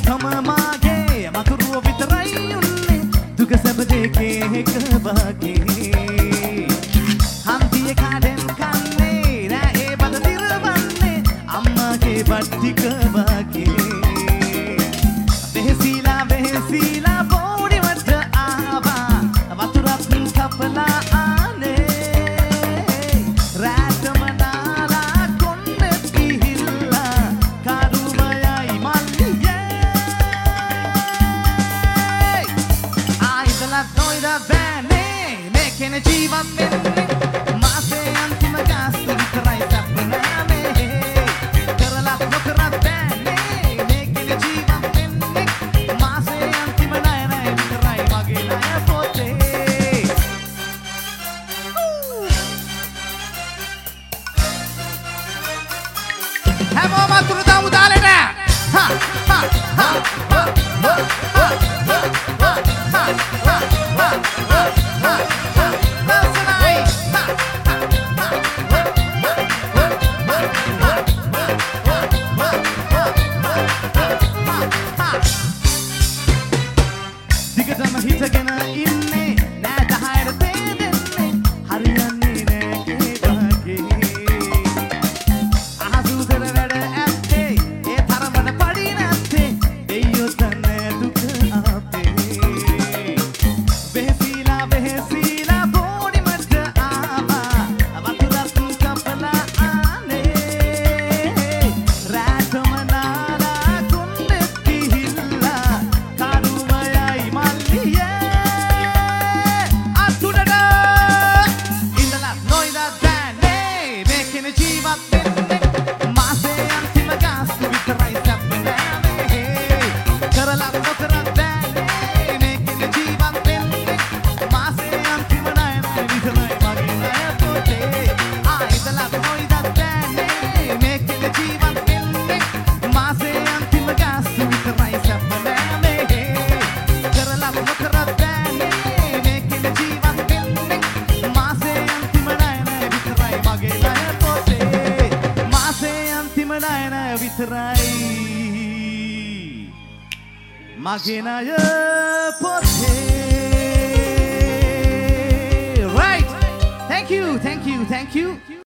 තම මාගේ මතුරුව විතරයි උන්නේ දුක සැප දෙකේ එක වාගේ හන්දියේ කාඩෙන් කන්නේ නෑ ඒ බඩ දිරවන්නේ අම්මාගේ බඩික වාගේ වෙහසිලා බෝඩිවට ආවා වතුරත් කපලා ආනේ රැටම නාලා කොන්නෙත් ගිහිල්ලා කරුමයයි මල්ලියේ ආයිදලත් නොයිද බෑනේ මේකෙන ජීවත් වෙන්නේ මාසේ අන්තිම ගාස්තු විතරයි සැප්පුනානේ කරලත් නොකරත් බෑනේ මේකෙන ජීවත් වෙන්නේ මාසේ අන්තිම ණය විතරයි මගේ ණය පොතේ හැමෝම අතුරු දාමු තාලෙට හා හා හා දිගටම හිටගෙන ඉන්නේ නෑ 10ට තේදෙන්නේ හරියන්නේ නෑ ඒ වගේ අහසුතර වැඩ ඇත්තේ ඒ තරමට පඩි නැත්තේ දෙයියෝ දන්නේ දුක අපේ වෙහසිලා බෝඩිමට ආවා වතුරත් කපලා ආනේ රැටම නාලා කොන්නෙත් ගිහිල්ලා කරුමයයි මල්ලියේ අතුඩට ඉඳලා නොයිද දැනේ මේකෙන ජීවත් වෙන්නේ මාසේ අන්තිම ගාස්තු විතරයි සැප්පුනානේ කරලත් නොකරත් බෑනේ මේකෙන ජීවත් වෙන්නේ මාසේ අන්තිම ණය විතරයි මගේ ණය පොතේ ආයිදලත් නොයිද දැනේ මේකෙන ජීවත් වෙන්නේ මාසේ අන්තිම ගාස්තු විතරයි සැප්පුනානේ කරලත් නොකරත් බෑනේ මේකෙන ජීවත් වෙන්නේ මාසේ අන්තිම ණය විතරයි මගේ ණය පොතේ මාසේ අන්තිම ණය විතරයි මගේ ණය පොතේ right thank you